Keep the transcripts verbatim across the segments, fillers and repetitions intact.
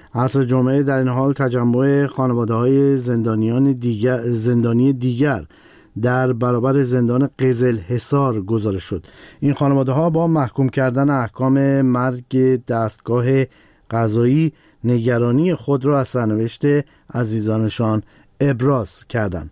عصر جمعه در این حال تجمع خانواده‌های زندانیان دیگر زندانی دیگر در برابر زندان قزلحصار گزارش شد. این خانواده‌ها با محکوم کردن احکام مرگ دستگاه قضایی نگرانی خود را از سرنوشت عزیزانشان ابراز کردند.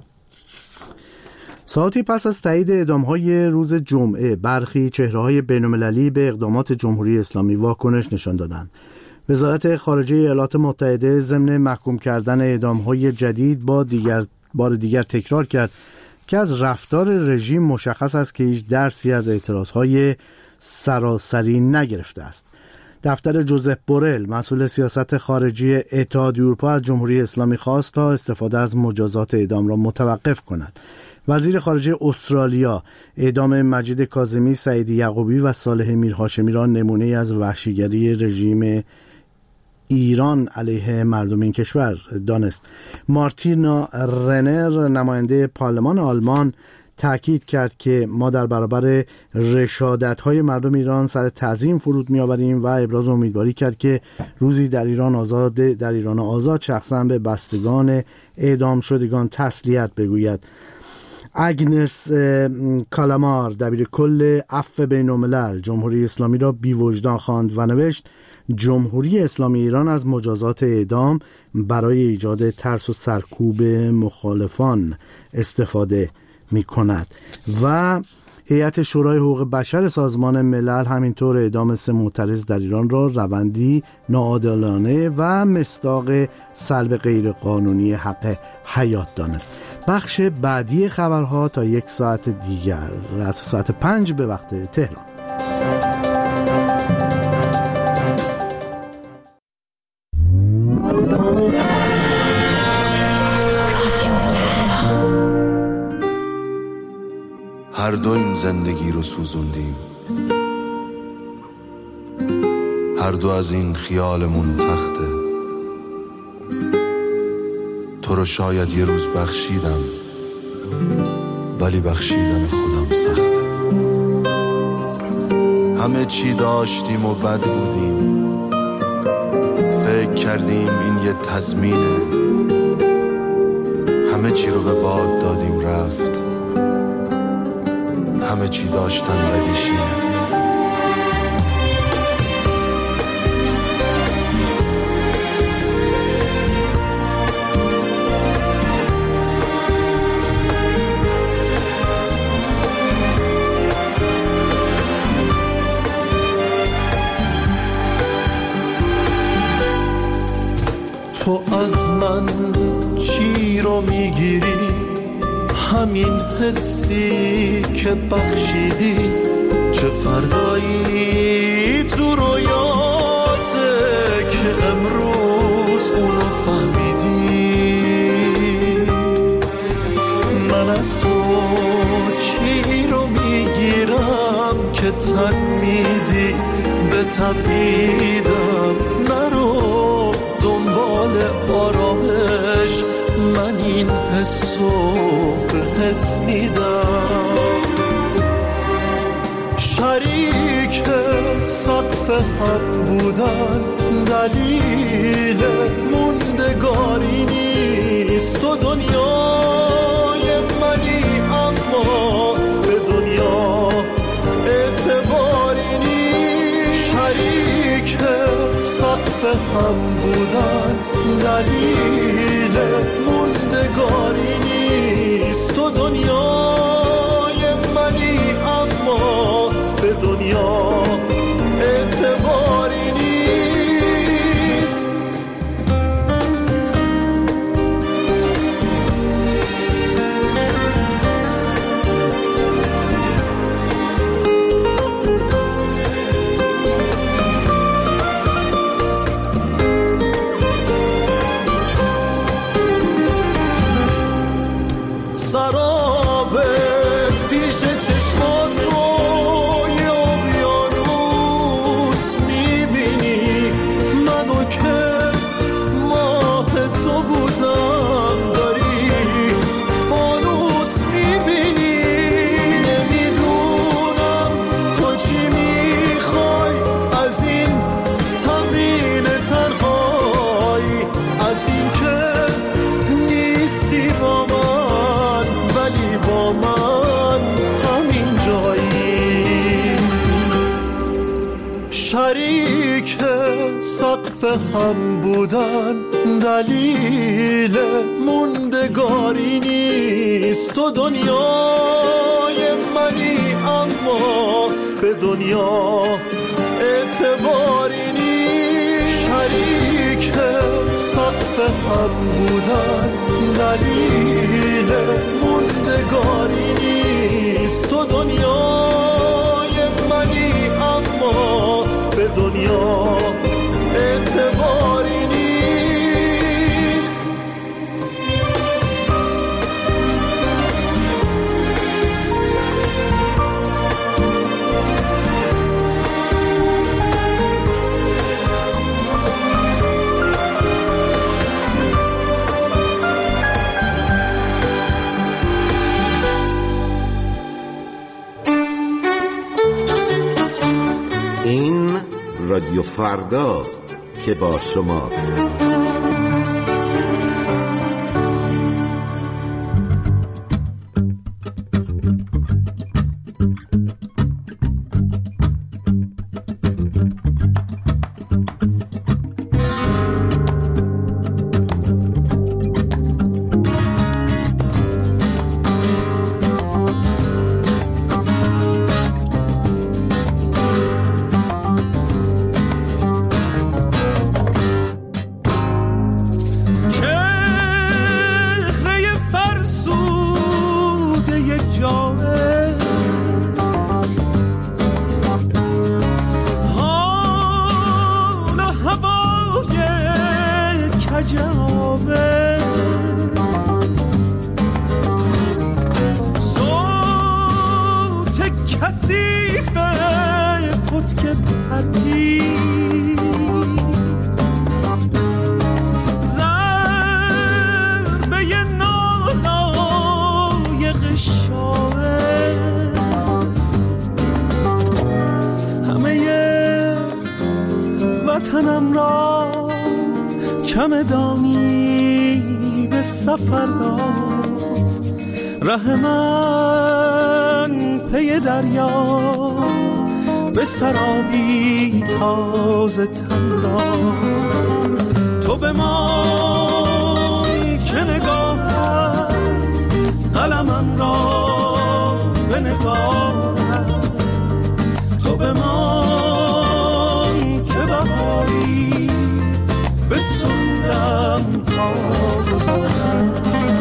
ساعتی پس از تایید اعدام‌های روز جمعه، برخی چهره‌های بین‌المللی به اقدامات جمهوری اسلامی واکنش نشان دادند. وزارت خارجه ایالات متحده ضمن محکوم کردن اعدام‌های جدید با دیگر بار دیگر تکرار کرد که از رفتار رژیم مشخص است که هیچ درسی از اعتراض‌های سراسری نگرفته است. دفتر جوزف بورل، مسئول سیاست خارجی اتحادیه اروپا، از جمهوری اسلامی خواست تا استفاده از مجازات اعدام را متوقف کند. وزیر خارجه استرالیا اعدام مجید کاظمی، سعید یعقوبی و صالح میرهاشمی را نمونه از وحشیگری رژیم ایران علیه مردم این کشور دانست. مارتینا رنر، نماینده پارلمان آلمان، تأکید کرد که ما در برابر رشادت‌های مردم ایران سر تعظیم فرود می‌آوریم و ابراز امیدواری کرد که روزی در ایران آزاد در ایران آزاد شخصاً به بستگان اعدام شدگان تسلیت بگوید. اگنس کالامار، دبیر کل عفو بین الملل، جمهوری اسلامی را بی‌وجدان خواند و نوشت جمهوری اسلامی ایران از مجازات اعدام برای ایجاد ترس و سرکوب مخالفان استفاده می کند. و هیئت شورای حقوق بشر سازمان ملل همینطور اعدام سه معترض در ایران را روندی ناعادلانه و مصداق سلب غیرقانونی حق حیات دانست. بخش بعدی خبرها تا یک ساعت دیگر، از ساعت پنج به وقت تهران. هر دو این زندگی رو سوزوندیم، هر دو از این خیالمون تخته. تو رو شاید یه روز بخشیدم، ولی بخشیدن خودم سخته. همه چی داشتیم و بد بودیم، فکر کردیم این یه تضمینه. همه چی رو به باد دادیم رفت، همه چی داشتن بدیشینه. تو از من چی رو میگیری؟ همین حسی که بخشیدی. چه فردایی تو رویاته که امروز اونو فهمیدی؟ من از تو چی رو میگیرم که تن میدی به تبعیدم؟ نرو دنبال آرامش، من این حسو بهت میدم. شریک سقف حق بودن دلیل موندگاری نیست. تو دنیای منی اما به دنیا اعتباری نیست. شریک سقف هم بودن دلیل موندگاری نیست. تو دنیای منی اما به دنیا اعتباری نیست. سراب پیش چشمات روی اقیانوس سقف هم بودن دلیل موندگاری نیست. تو دنیای منی اما به دنیا اعتباری نیست. شریک سقف هم بودن دلیل موندگاری نیست. تو دنیای منی اما به دنیا اعتباری نیست. این رادیو فرداست که با شماست. وطنم را چمدانی به سفر دار، ره من پی دریا به سرابی تازه تن دار. تو به من که نگاهت قلمم را به نگاهت، تو به من که بهاری به سودم تا گذارم.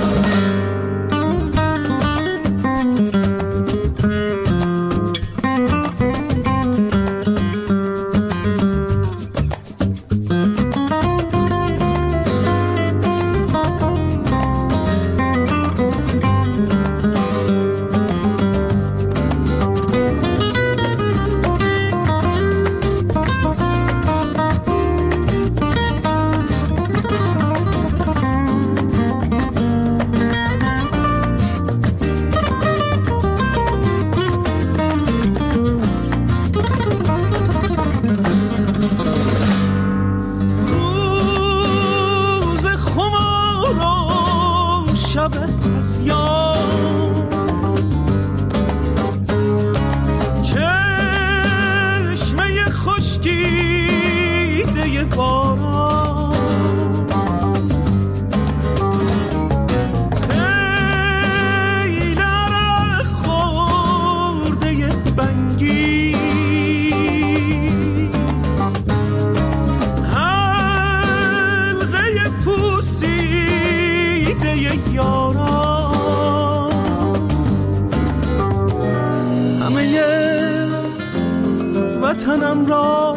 وطنم را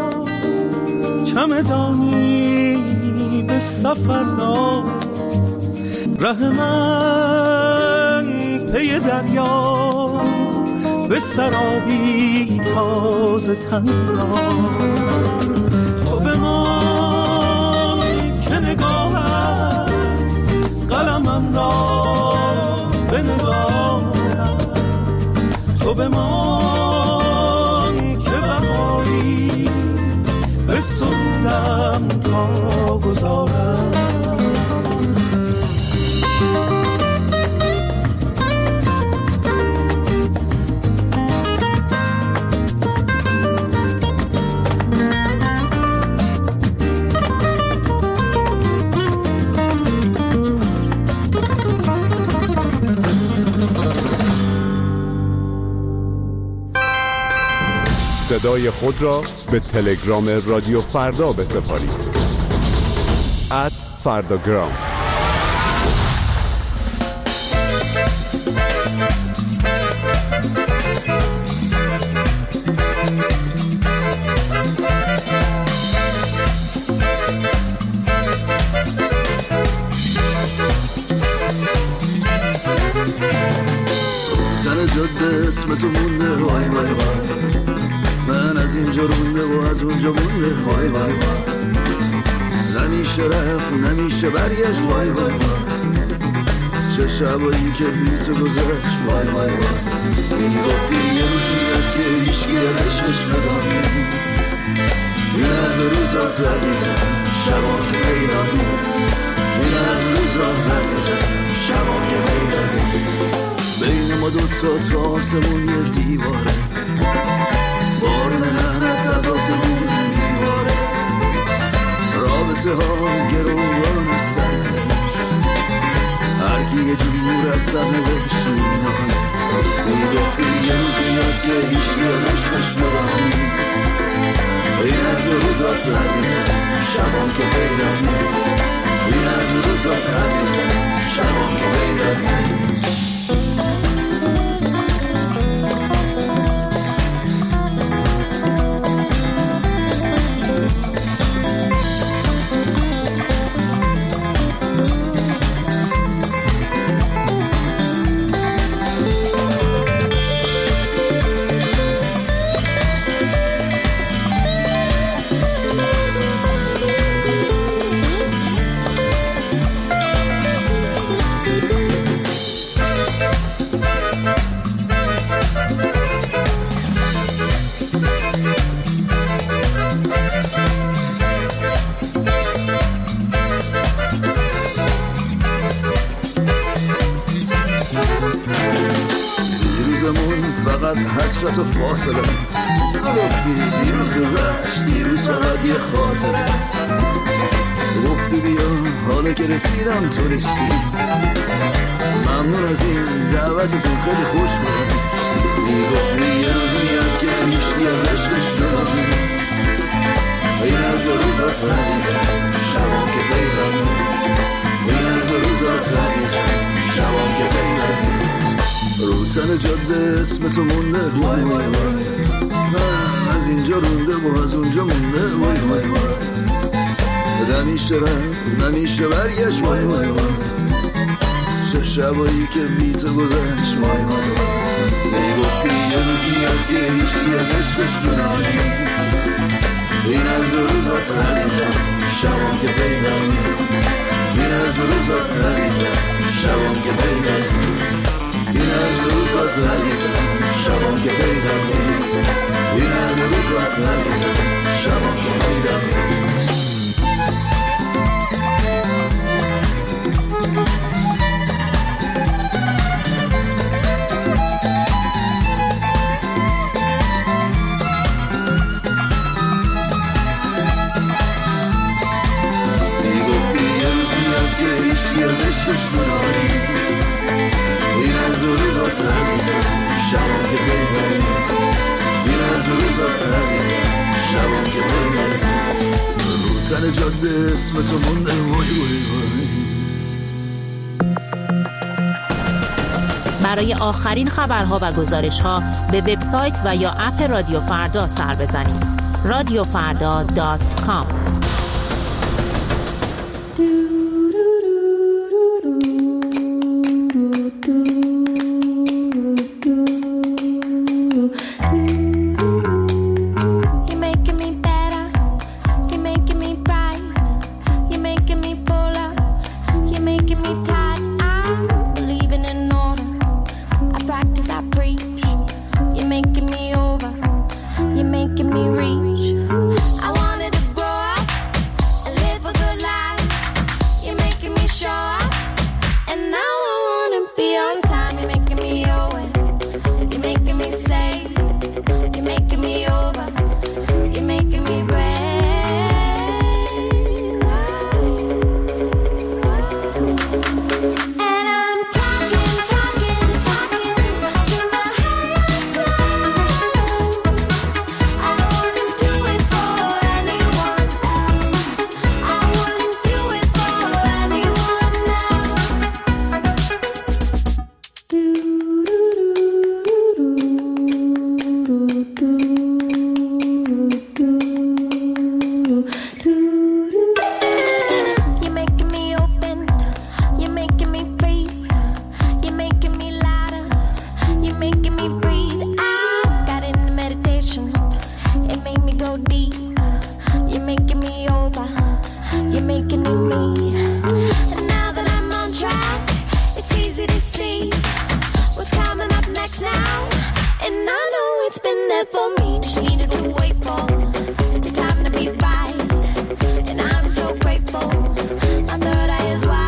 چمدانی به سفر دار، ره من پی دریا به سرابی تازه تن دار. تو به من که نگاهت قلمم را به نگاهت، تو به من به سودم تا گذارم. صدای خود را به تلگرام رادیو فردا بسپارید. ات فرداگرام. جاده اسم تو مونده وای وای وای، من از اینجا رونده و از اونجا مونده وای وای وای، نمیشه رفت نمیشه برگشت وای وای وای، چه شبایی که بی تو گذشت وای وای وای، میگفتی یه روز میاد که هیچکی عشقش نداری، این از روزات عزیزم شبان که پیدا میاد، این از روزات عزیزم شبان که پیدا میاد، بین ما دوتا تو آسمون یه دیواره، بارون لعنت از آسمون میباره، رابطه ها گروگان سرنوشت، هر کی یه جور از سرنوشت مینانه، میگفتی یه روز میاد که هیچکی از عشقش نداری، این از روزات عزیزم شبان که پیدا میاد، این از روزات عزیزم شبان که پیدا میاد. حسرت و فاصله تو گفتی دیروز گذشت، دیروز فقط یه خاطره، گفتی بیا حالا که رسیدم تو نیستی، ممنون از این دعوتتون خیلی خوش بود، میگفتی یه روز میاد که هیچکی از عشقش نداری، این از روزات عزیزم شبان که پیدا میاد، این از روزات عزیزم شبان که پیدا میاد، رو تن جاده اسم تو مونده وای وای وای، من از اینجا رونده و از اونجا مونده وای وای وای، نمیشه رفت نمیشه برگشت وای وای وای، چه شبایی که بی تو گذشت وای وای وای، میگفتی یه روز میاد که هیچی از عشقش نداری، این از روزات عزیزم شبان که پیدا میاد، این از روزات عزیزم شبان که پیدا میاد، این از روزات عزیزم شبان که پیدا میاد، این از روزات عزیزم شبان که پیدا میاد. میگفتی یه روز میاد که هیچی از عشقش نداری، این از روزات عزیزم شبان که پیدا میاد، این از روزات عزیزم شبان که پیدا میاد، رو تن جاده اسم تو مونده وای وای وای. برای آخرین خبرها و گزارش‌ها به وبسایت و یا اپ رادیو فردا سر بزنید. رادیو فردا دات کام. Making me over, you're making me reach. I wanted to grow up awakening me. And now that I'm on track, it's easy to see what's coming up next now. And I know it's been there for me. She needed to wait for the time to be right. And I'm so grateful. My third eye is wide.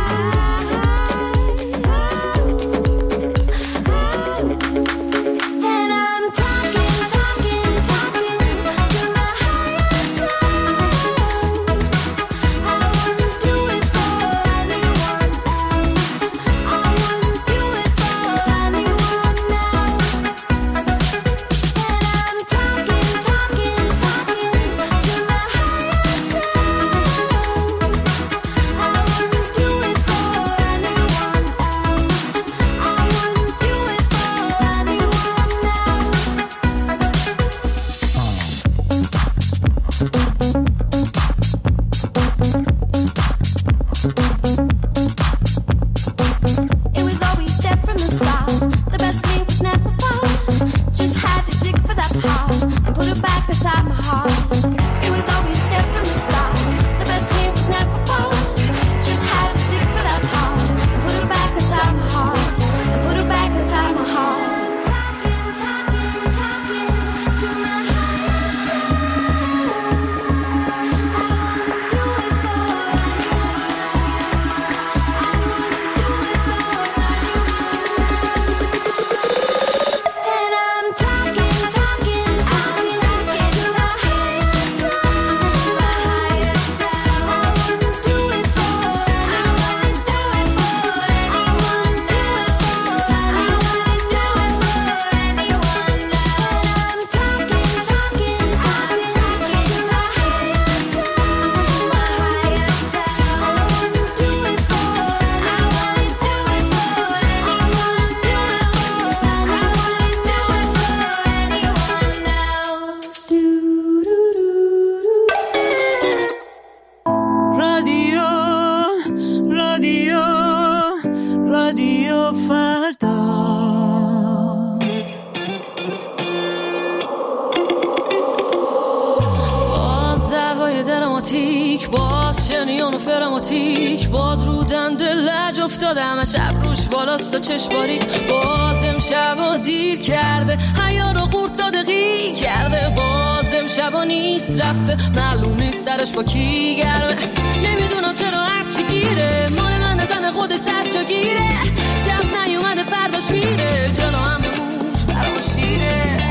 شب روش بالاست و چشم باریک بازم شبا دیر کرده حیا رو قورت داده غیر کرده بازم شبا نیست رفته معلوم نیست سرش با کی گرمه نمیدونم چرا هرچی گیره مال من زن خودش سر جا گیره شب نیومده فرداش میره جلو هم به موش برام شیره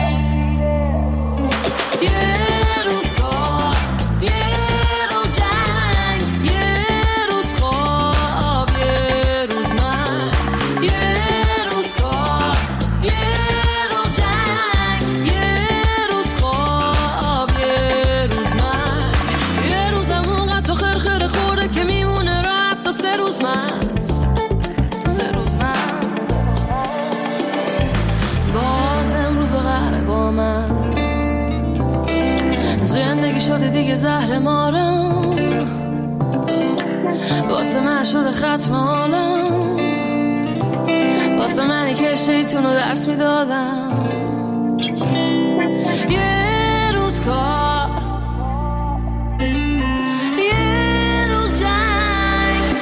یه روز کار یه روز جنگ یه روز خواب یه روز من یه روز کار یه روز جنگ یه روز خواب یه روز من یه روزم اونقدر تو خرخر خورده که میمونه راحت تا سه روز مست سه روز مست باز امروز و قهره با من زندگی شده دیگه زهر مارم واسه من شده ختم حالم واسه منی که شیطون رو درس میدادم یه روز کار یه روز جنگ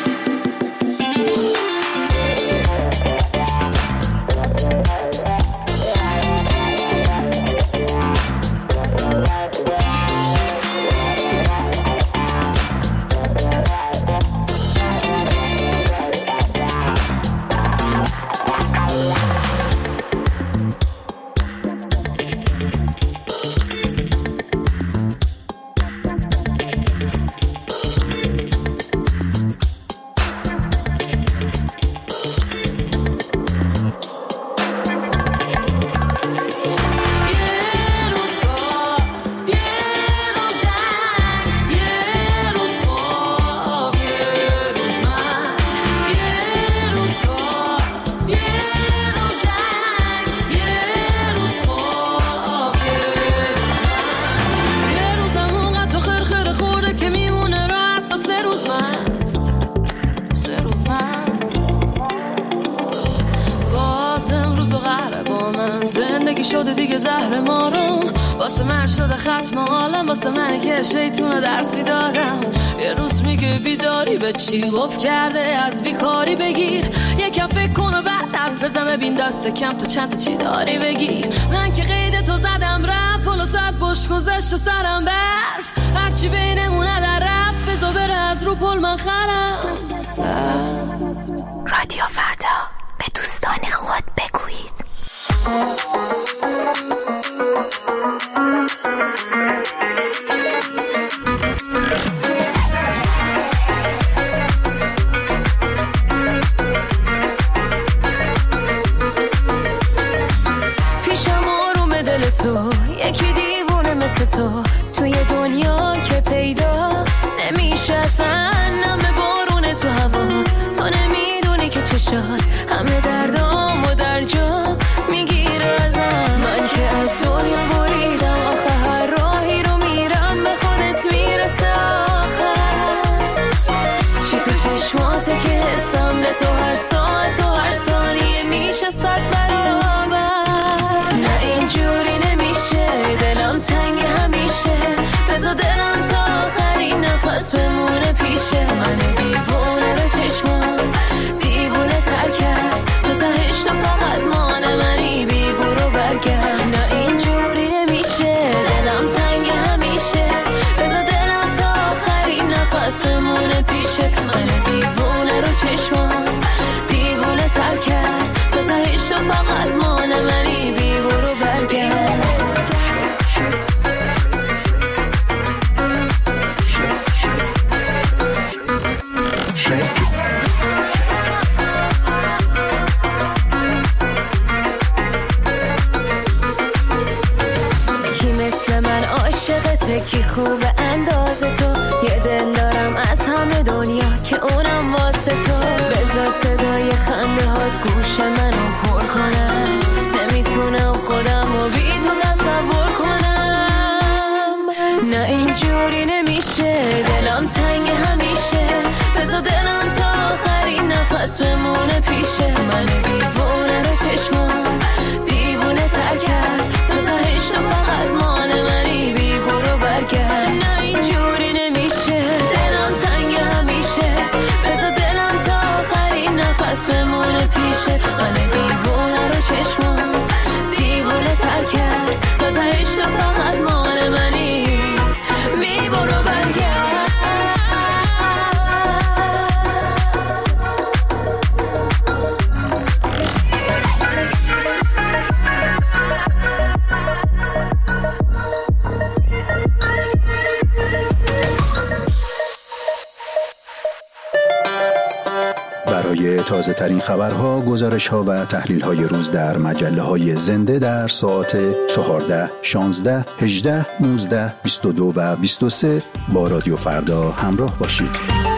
واسه من شده ختم حالم، واسه من که شیطون درس میدادم. یه روز میگه بیداری به چی گفت کرده از بیکاری بگیر، یکم فکر کن و بعد حرف بزن، ببین دست کم تو چند تا چی داری بگیر. من که قید تو زدم رفت، فلو ساعت بش گذشت و سرم برف، هرچی بینمونه در رفت، بزا بره از رو پل من خرم رفت. رادیو فردا، به دوستان خود بگویید. پیشم آروم دل تو، یکی دیوونه مثل تو، توی دنیا که پیدا نمیشه اصلا. نم بارونه تو هوا، تو نمیدونی که چشات همه دردام و در جا میگیره ازم. من که از دنیا بریدم، آخه هر راهی رو میرم به خودت میرسه آخر. چی تو چشماته که حسم به تو هر ساعت و هر ثانیه میشه صد برابر. نه اینجوری نمیشه، دلم تنگ همیشه، بذار دلم تا آخرین نفس بمونه پیشه. من دیوونه رو چشمات دیوونه تر کرد، تو تهش تو فقط مانه منی، بی برو برگرد. نه اینجوری نمیشه، دلم تنگ همیشه، بذار دلم تا آخرین نفس بمونه پیشه. من دیوونه رو چشمات دیوونه تر کرد، تو تهش تو فقط مانه منی، بی برو برگرد. کی خوب اندازه تو، یه دل دارم از همه دنیا که اونم واسه تو. بذار صدای خنده هات گوش منو پر کنم، نمیتونم خودم رو بی تو تصور کنم. نه اینجوری نمیشه، دلم تنگ همیشه، بذار دلم تا آخرین نفس بمونه پیشه. من دیوونه رو چشمات دیوونه تر کرد، بذار هشتا فقط مانه منی، بی برو برگرد. نه اینجوری نمیشه، دلم تنگ همیشه، بذار دلم تا آخرین نفس بمونه پیشه. من دیوونه رو چشمات دیوونه تر کرد، بذار هشتا فقط مانه منی، بی برو برگرد. برای تازه ترین خبرها، گزارش ها و تحلیل های روز در مجله های زنده در ساعت چهارده، شانزده، هجده، نوزده، بیست و دو و بیست و سه با رادیو فردا همراه باشید.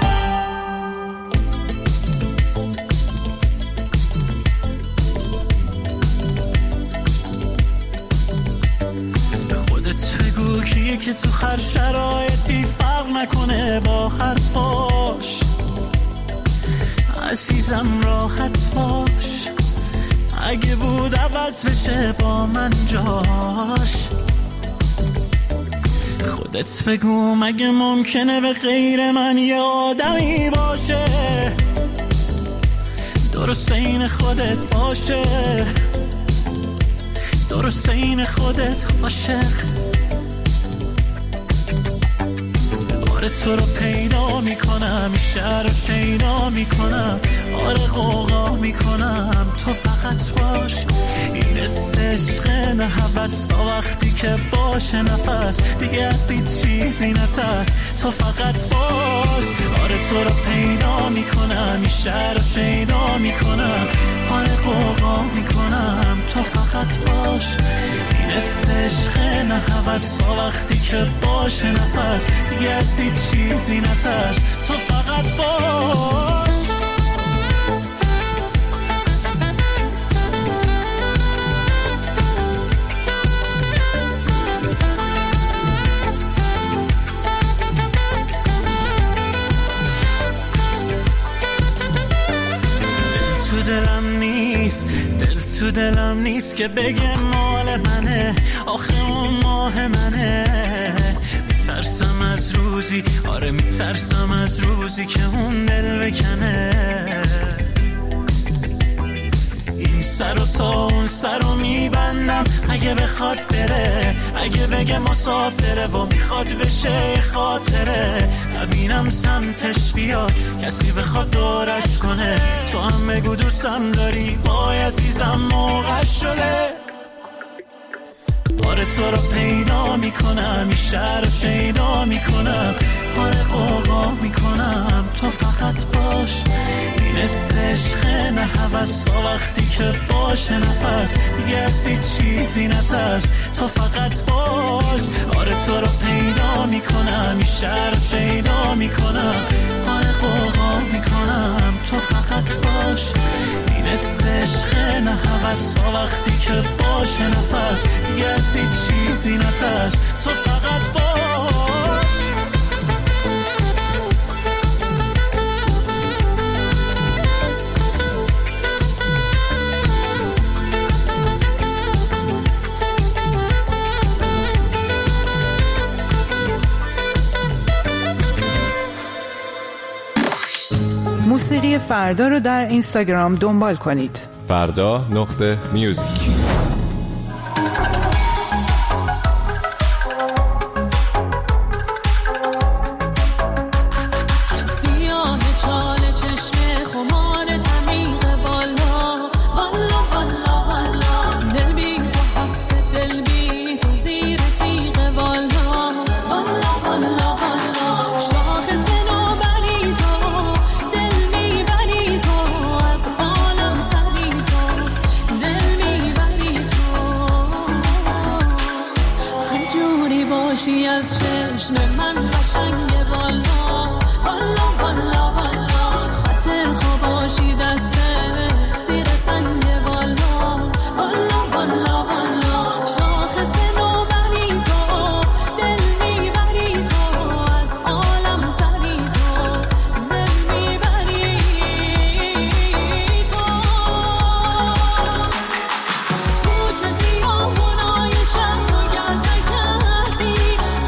خودت بگو کیه که تو هر شرایطی فرق نکنه با حرفاش. عزیزم راحت باش، اگه بود عوض بشه با من جاش. خودت بگو مگه ممکنه به غیر من یه آدمی باشه، درست این خودت باشه، درست این خودت عاشق. آره تو رو پیدا میکنم، این شهر رو شیدا میکنم، آره غوغا میکنم، تو فقط باش. این عشق نه هوس، تا وقتی که باشه نفس دیگه از هیچ چیزی نترس، تو فقط باش. آره تو رو پیدا میکنم، این شهر رو شیدا میکنم، آره غوغا میکنم، تو فقط باش. این عشق نه هوس، تا وقتی که باشه نفس دیگه از هیچ چیزی نترس، تو فقط باش. دل تو دلم نیست، دل تو دلم نیست که بگه مال منه، آخه اون ماه منه. میترسم از روزی، آره میترسم از روزی که اون دل بکنه. این سر و تا اون سر رو میبندم اگه بخواد بره، اگه بگه مسافره و میخواد بشه خاطره. نبینم سمتش بیاد کسی بخواد دورش کنه، تو هم بگو دوستم داری، وای عزیزم موقع شده. آره تو رو پیدا میکنم، این شهر رو شیدا میکنم، آره قوقا میکنم، تو فقط باش. این عشق نه هوس، وقتی که باشه نفس دیگه از هیچ چیزی نترس، تو فقط باش. آره تو رو پیدا میکنم، این شهر رو شیدا میکنم، آره قوقا میکنم، تو فقط باش. این عشق نه هوس، وقتی که باشه نفس دیگه از هیچ چیزی نترس، تو فقط باش. موسیقی فردا رو در اینستاگرام دنبال کنید. فردا نقطه میوزیک. از چشم من قشنگه والا والا والا والا، خاطر خواباشی دسته زیر سنگه والا والا والا والا. شاخص نوبری تو، دل میبری تو، از عالم سری تو، دل میبری تو. کوچه خیابونای شهر رو گزه کردی،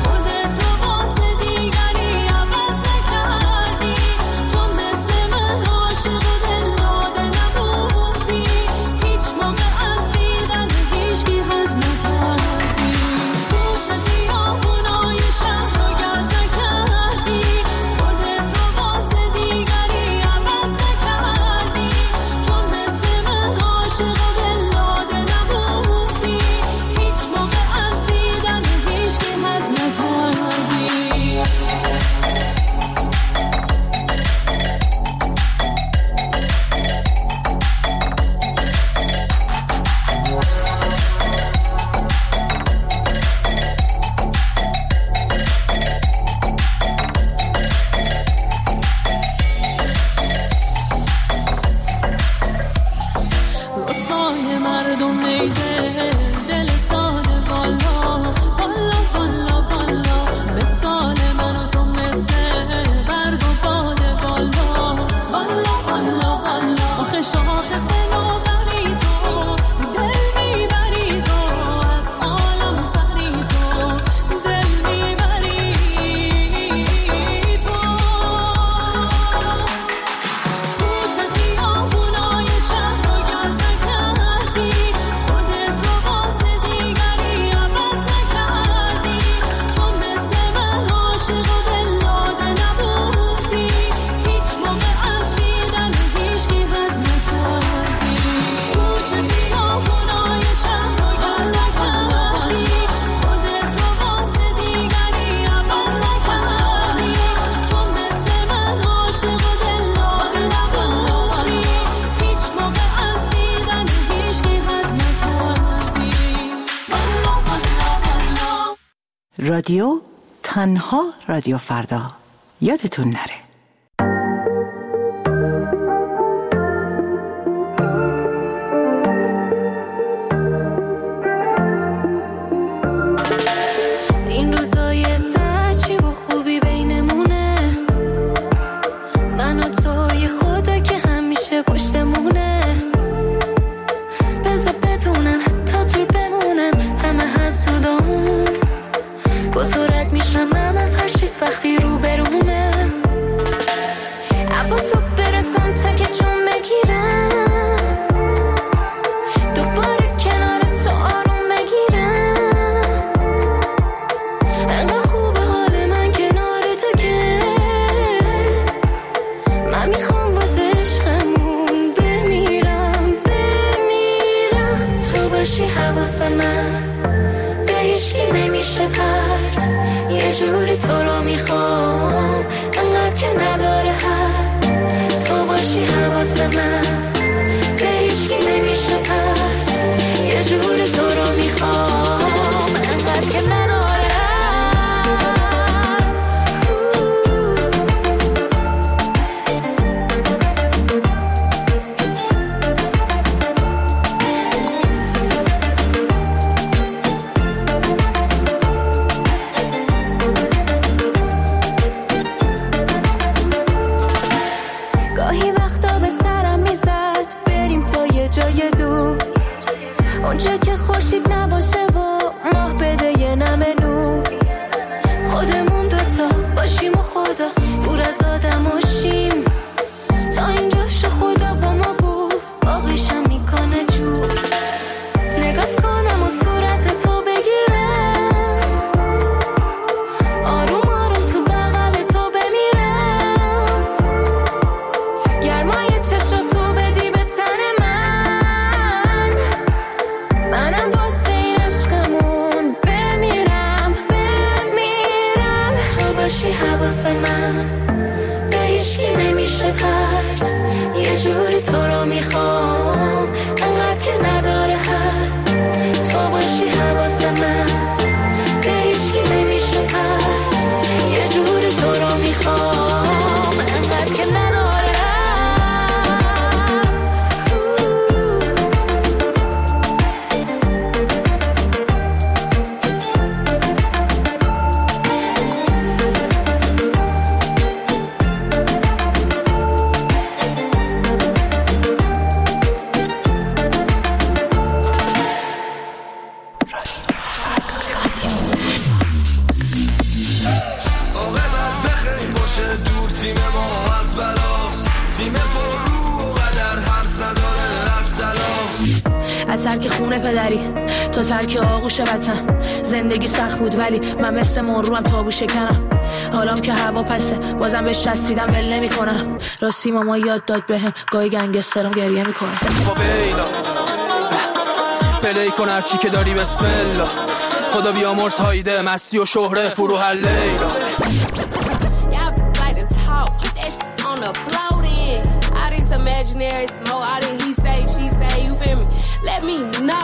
رادیو تنها رادیو فردا، یادتون نره. این روزای سچی با خوبی بینمونه، من و تو یه خدا که همیشه پشتمونه. بذار اونجا که خورشید نباشه و ماه بده یه نمه نور، خودمون دوتا باشیم و خدا دور از آدماشیم، تا اینجا شو خدا با ما بود باقیشم میکنه جور. نگات کنم و صورت تو بگیرم، آروم آروم تو بغل تو بمیرم، گرمای چشاتو بدی به تن من، منم واسه این عشقمون بمیرم بمیرم. تو باشی حواس من به هیچکی نمیشه پرت، یه جوری تو رو میخوام انقدر که نداره حد. تو باشی حواس من به هیچکی نمیشه پرت، یه جوری تو رو میخوام انقدر که نداره حد. از ترک خونه پدری تا ترک آغوش وطن، زندگی سخت بود ولی من مثل مروم تابو شکنم. حالام که هوا پسه بازم بهش چسبیدم ول نمی کنم. راستی ماما یاد داد بهم گاهی گنگسترم گریه میکنه. فاویلا پلی کن هرچی که داری بسم الله، خدا بیامرز هایده مستی و شهره فروح لیلا. Imaginary smoke, I didn't he say, she say, you feel me? Let me know.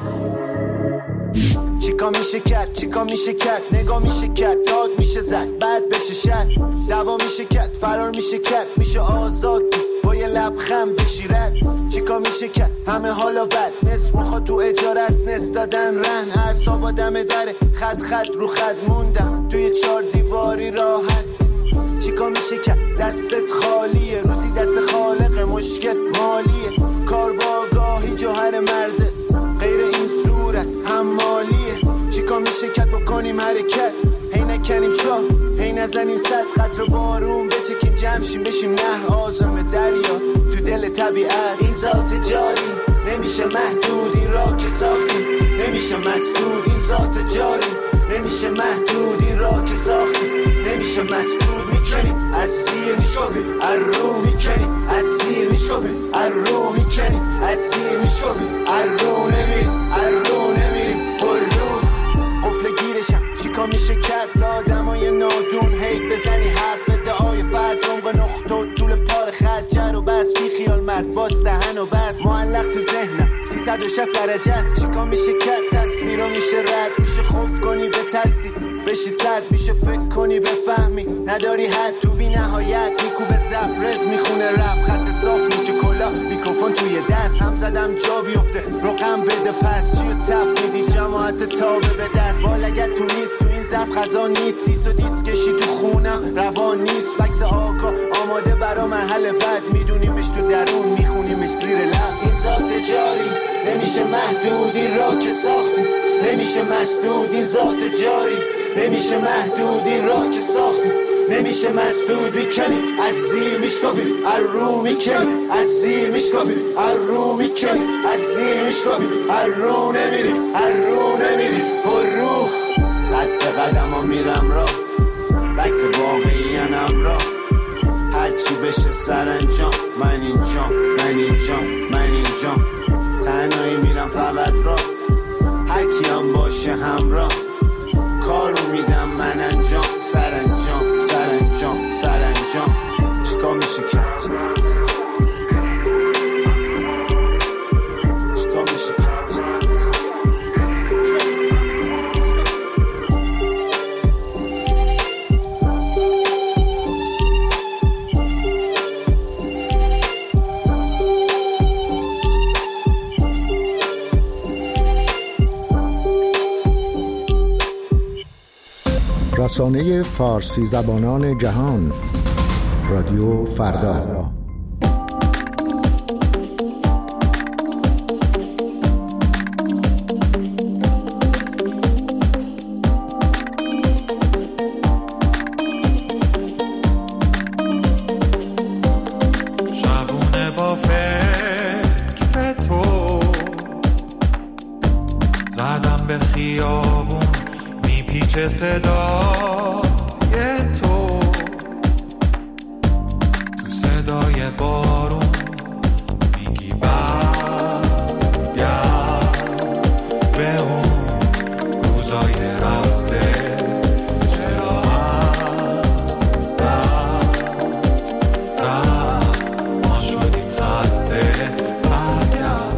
چیکار میشه کرد چیکار میشه کرد نگاه میشه کرد داد میشه زد بعد بشه شد دوا میشه کرد فرار میشه کرد میشه آزاد با یه لبخند بشیرد. چیکار میشه کرد همه حالا بد نصف مخا تو اجاره است نصف دادن رن اعصابا دم دره خط خط رو خط موندم توی چار دیواری راحت. چیکار میشه کرد دستت خالیه روزی دست خالق مشکل مالیه کار با آگاهی جوهر مرده غیر این صورت حمالیه. چیکار میشه کرد بکنیم حرکت هی نکنیم شاه هی نزنیم صد قطر بارون بچکیم جمشیم بشیم نهر آزم دریا تو دل طبیعت. این ذات جاری نمیشه محدود این راه که ساختیم نمیشه مسدود این ذات جاری نمیشه محدود این راه که ساختیم نمیشه مسدود. میکنیم از زیر میشوفیم از رو میکنیم از زیر میشوفیم از رو میکنیم از زیر میشوفیم از رو نمیریم از رو نمیریم پر رو قفل گیرشم. چیکار میشه کرد لادمای نادون هی بزنی حرف دعای فضلون به نقطه و طول پار خجر و بس بی خیال مرد باز دهن و بس معلق تو ذهنم سیصد و شصت درجه است. چیکار میشه کرد تصویرا میشه رد میشه خوف کنی به ترسی بشی سرد میشه فکر کنی بفهمی نداری حد تو بی نهایت میکوبه زبرز میخونه رب خط صاف میگه کلا میکروفون توی دست هم زدم جا بیفته رقم بده پس چیو تف میدی جماعت تابه به دست والگت تو نیست تو این ظرف خزان نیست دیس و دیس کشی تو خونم روان نیست فکس آقا آماده برا محل بد میدونیمش تو درون میخونیمش زیر لب. این ذات جاری نمیشه محدود این راه که ساختیم نمیشه مسدود این ذات جاری نمیشه محدود این راه که ساختیم نمیشه مسدود. میکنیم از زیر میشکافیم از رو میکنیم از زیر میشکافیم از رو میکنیم از زیر میشکافیم از رو نمیریم از رو نمیریم پر رو قد قدم ها میرم را بکس واقعی انم را هرچی بشه سرانجام من اینجام من اینجام من اینجام تنهایی میرم فقط را هر کی هم باشه همراه کارو میدم من انجام سرانجام سرانجام سرانجام. چیکار میشه کرد چیکار میشه کرد رسانه فارسی زبانان جهان رادیو فردا. با فکر تو زدم به خیابون میپیچه صدای تو تو صدای بارون میگی برگرد به اون روزای رفته چرا از دست رفت ما شدیم خسته برگرد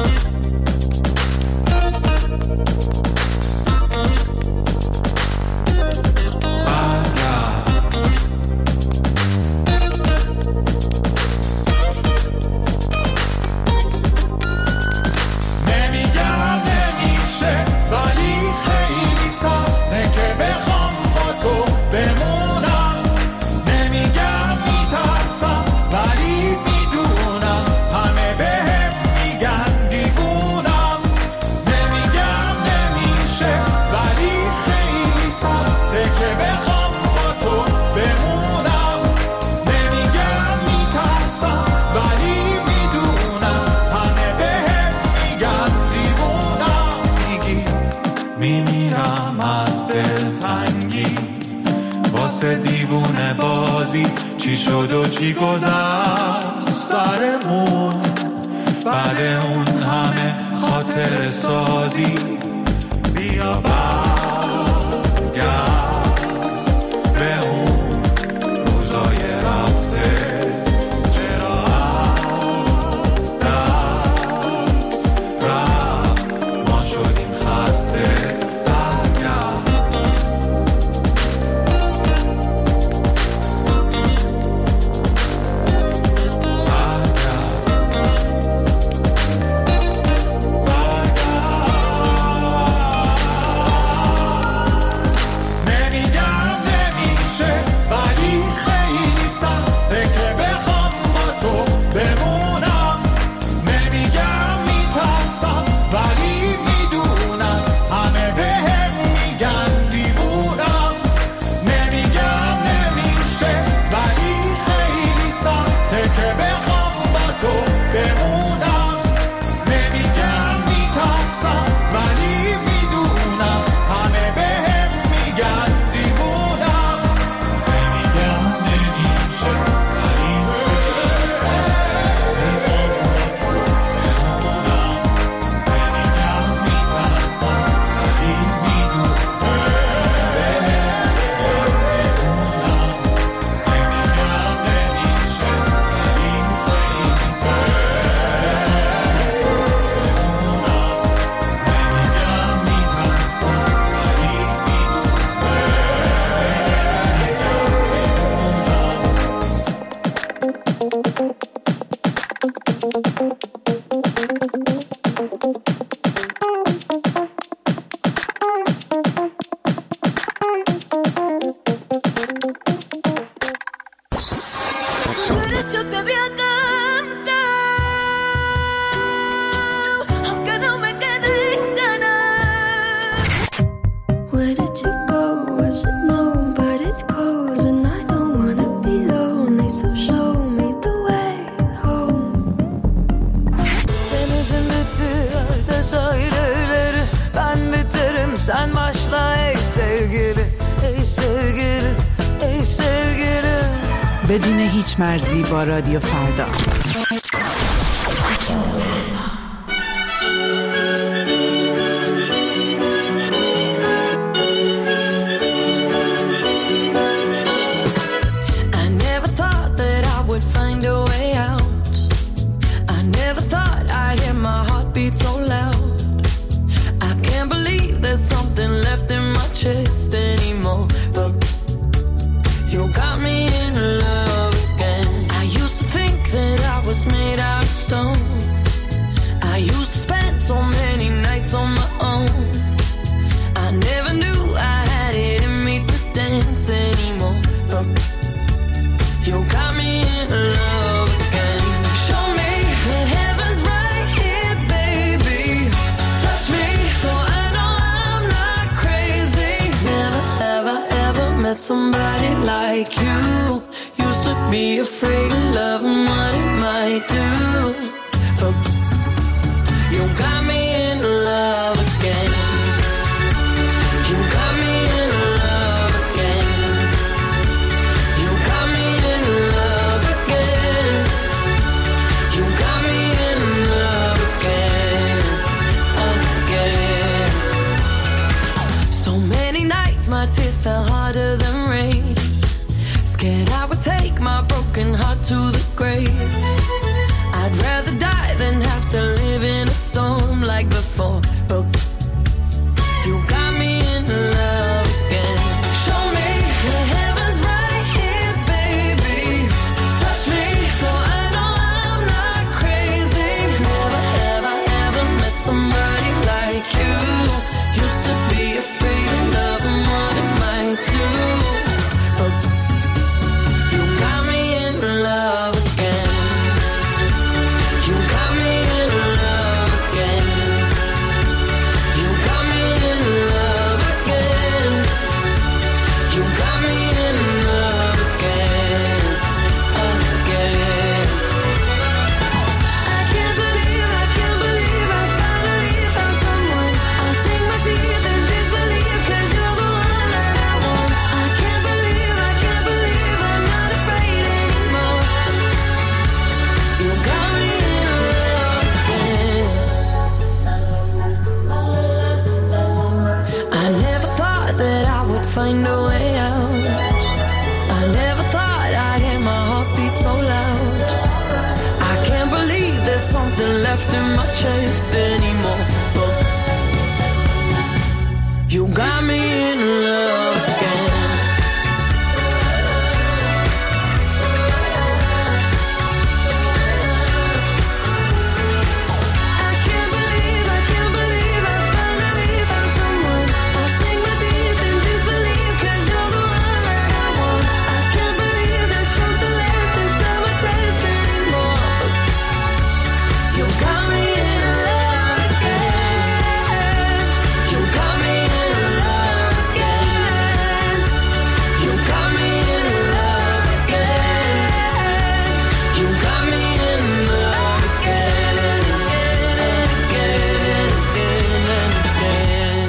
واسه دیوونه بازی چی شد و چی گذشت سرمون بعد اون همه خاطر سازی بیا برگرد به اون روزای رفته چرا از دست رفت ما شدیم خسته بدون هیچ مرزی با رادیو فردا. Somebody like you used to be afraid of love and what it might might do. But you got me in love again. You got me in love again. You got me in love again. You got me in love again, again. So many nights my tears fell harder than rain. Scared I would take my broken heart to the grave. I'd rather die than have to live in a storm like before. But you got me in love again. Show me the heavens right here, baby. Touch me so I know I'm not crazy. Never have I ever met somebody like you. Used to be afraid of love and what it might do. But you got me in love again. You got me in love again. You got me in love again. You got me in love again, again. I can't believe, I can't believe I finally found someone. I'll sink my teeth in disbelief 'cause you're the one that I want. I can't believe, I can't believe I'm not afraid anymore. You got me in love again. I never thought that I would find a way out. I never thought I'd hear my heartbeat so loud. I can't believe there's something left in my chest anymore. But you got me in love again. I can't believe, I can't believe I finally found someone. I'll sink my teeth in disbelief 'cause you're the one that I want. I can't believe there's something left inside my chest anymore. You got me in love again. You got me in love again. You got me in love again. You got me in love again and again and again and again and again.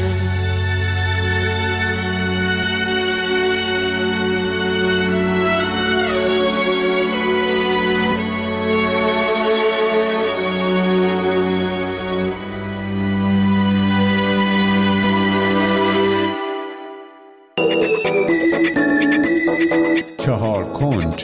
چهار کنج.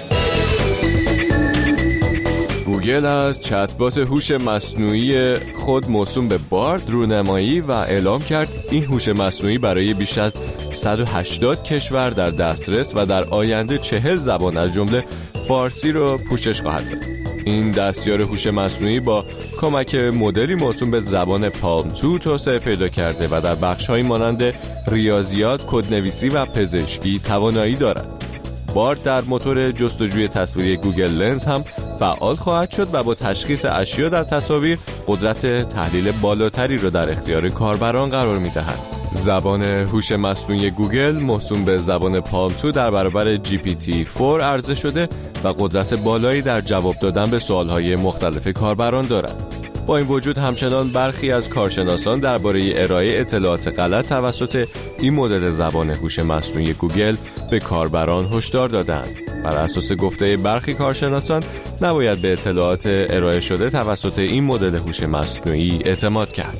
گوگل از چتبات هوش مصنوعی خود موسوم به بارد رونمایی و اعلام کرد این هوش مصنوعی برای بیش از صد و هشتاد کشور در دسترس و در آینده چهل زبان از جمله فارسی رو پوشش خواهد داد. این دستیار هوش مصنوعی با کمک مدلی موسوم به زبان پالم دو توسعه پیدا کرده و در بخش‌هایی مانند ریاضیات، کدنویسی و پزشکی توانایی دارد. بارد در موتور جستجوی تصویری گوگل لنز هم فعال خواهد شد و با تشخیص اشیا در تصاویر قدرت تحلیل بالاتری را در اختیار کاربران قرار می‌دهد. زبان هوش مصنوعی گوگل موسوم به زبان پالم دو در برابر جی پی تی چهار عرضه شده و قدرت بالایی در جواب دادن به سوال‌های مختلف کاربران دارد. با این وجود همچنان برخی از کارشناسان درباره ارائه اطلاعات غلط توسط این مدل زبان هوش مصنوعی گوگل به کاربران هشدار دادند. بر اساس گفته برخی کارشناسان نباید به اطلاعات ارائه شده توسط این مدل هوش مصنوعی اعتماد کرد.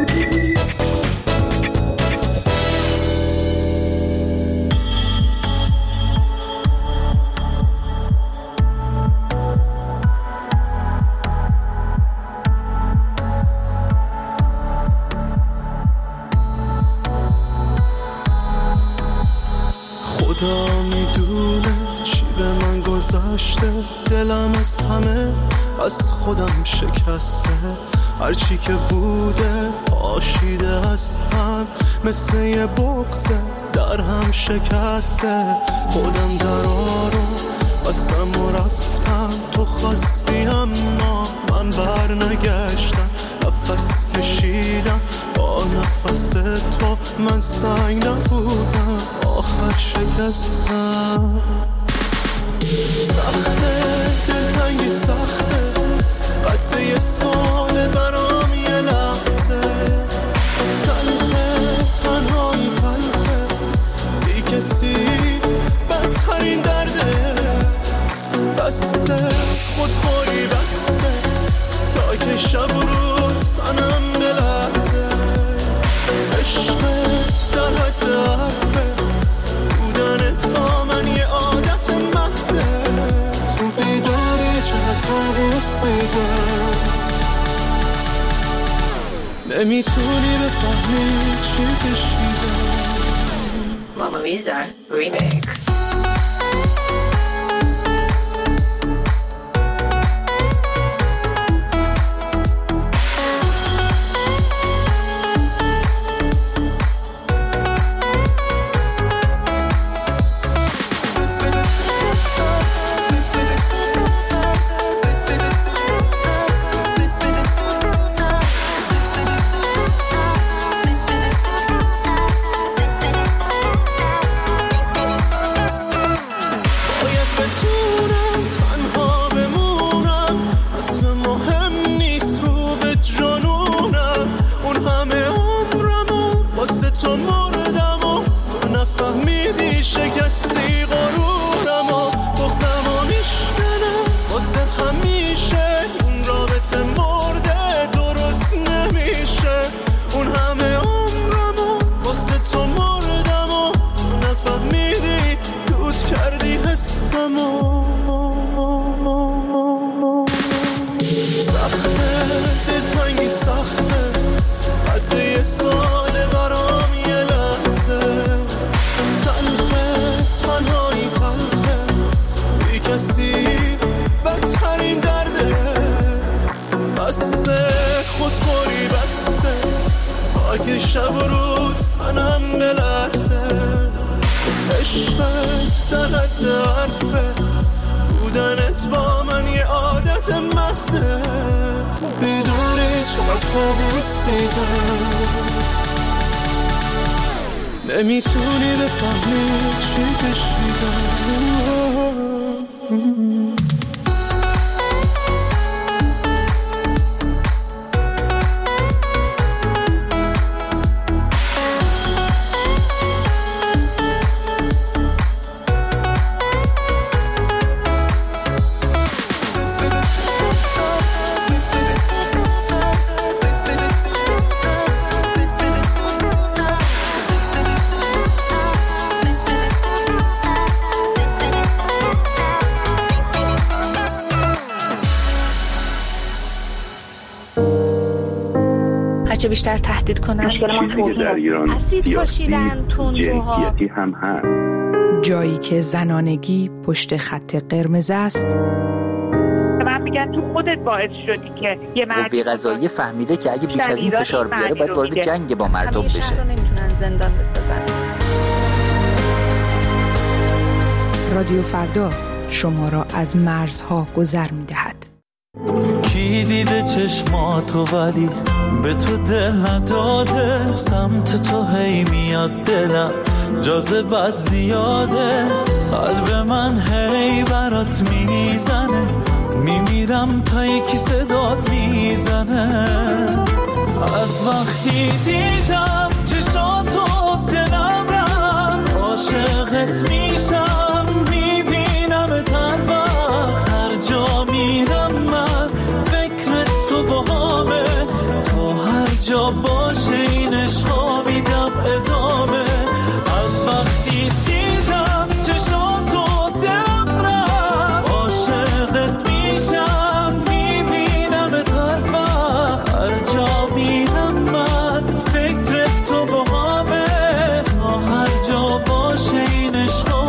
خدا میدونه چی به من گذشته، دلم از همه از خودم شکسته، هرچی که بوده پاشیده از هم، مثل یه بغض در هم شکسته. خودم درا رو بستم و رفتم، تو خواستی اما من بر نگشتم، نفس کشیدم با نفس تو، من سنگ نبودم آخر شکستم. سخته دلتنگی سخته، بسه خودخوری بسه تا که شب و روز تنم بلرزه عشقت در حد حرفه بودنت با من یه عادت محضه تو بیداری چقدر قابوس دیدم نمیتونی بفهمی چی کشیدم Mamma Mia Remix شب و روز تنم بلرزه عشقت در حد حرفه بودنت با من یه عادت محضه بیداری چقدر قابوس دیدم نمیتونی بفهمی چی کشیدم چه بیشتر تهدید کنن مشکل ما در ایران اسید پاشیدن تندروها هم هست جایی که زنانگی پشت خط قرمز است. من میگن تو خودت باعث شدی که یه قوه قضاییه فهمیده که اگه بیش از این فشار بیاره باید وارد جنگ با مردم بشه. همیشه نمیتونن زندان بسازن. رادیو فردا شما را از مرزها گذر میدهد. کی دیده چشماتو ولی به تو دل نداده سمت تو هی میاد دلم جاذبت زیاده قلب من هی برات میزنه میمیرم تا یکی صدات میزنه از وقتی دیدم چشاتو دلم رفت عاشقت میشم میبینم تن وقت هر جا میرم من فکر تو باهامه تو هر جا باشه این عشقا میدم ادامه از وقتی دیدم چشاتو دلم رفت عاشقت میشم میبینم هر وقت هر جا میرم من فکر تو باهامه تا هر جا باشه این عشقا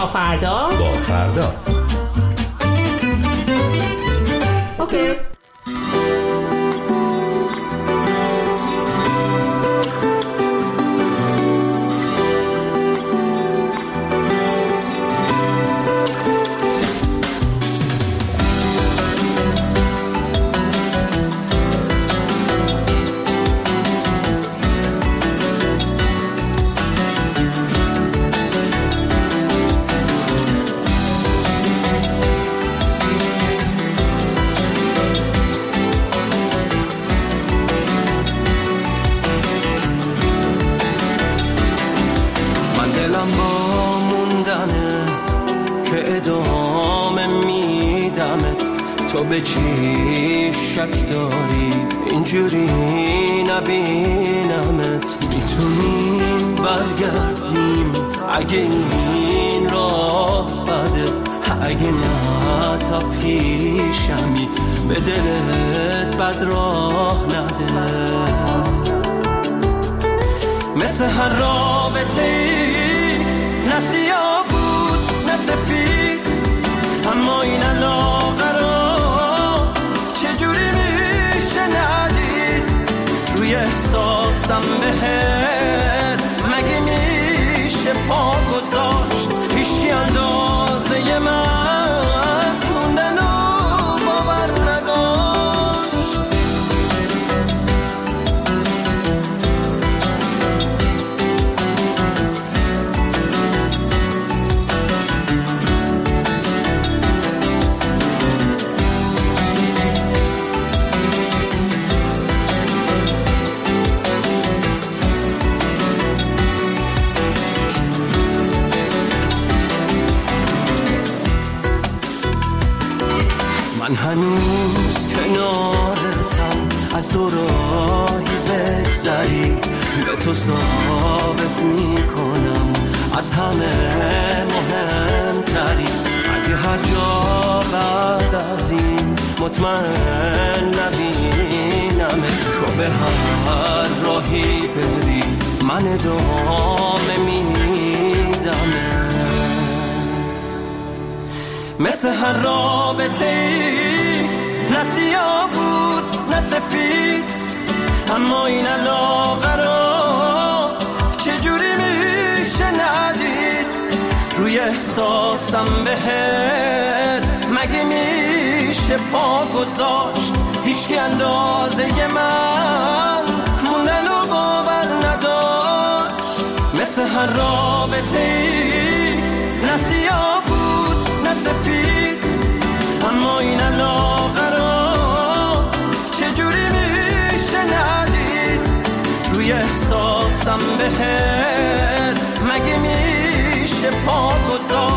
تا فردا با فردا. اوکی. تو به چی شک داری اینجوری نبینمت؟ میتونیم برگردیم اگه این راه بده، اگه نه تا پیشمی به دلت بد راه نده. مثل هر رابطه ای نه سیاه بود نه سفید، اما این علاقه رو چجوری میشه ندید؟ روی احساسم بهت مگه میشه پا گذاشت؟ هیچی اندازه من موندن و باور نداشت. من هنوز کنارتم، از دورایی بگذری به تو ثابت میکنم از همه مهمتری. اگه هر جا بعد از این مطمئن نبینم، تو به هر راهی بری من ادامه میدم. مثل هر رابطه ای نه سیاه بود نه سفید، اما این علاقه رو چجوری میشه ندید؟ روی احساسم بهت مگه میشه پا گذاشت؟ هیچکی اندازه من موندن و باور نداشت. مثل هر رابطه ای نه سیاه سفید، اما این علاقه رو چجوری میشه ندید؟ روی احساسم بهت مگه میشه پا گذاشت؟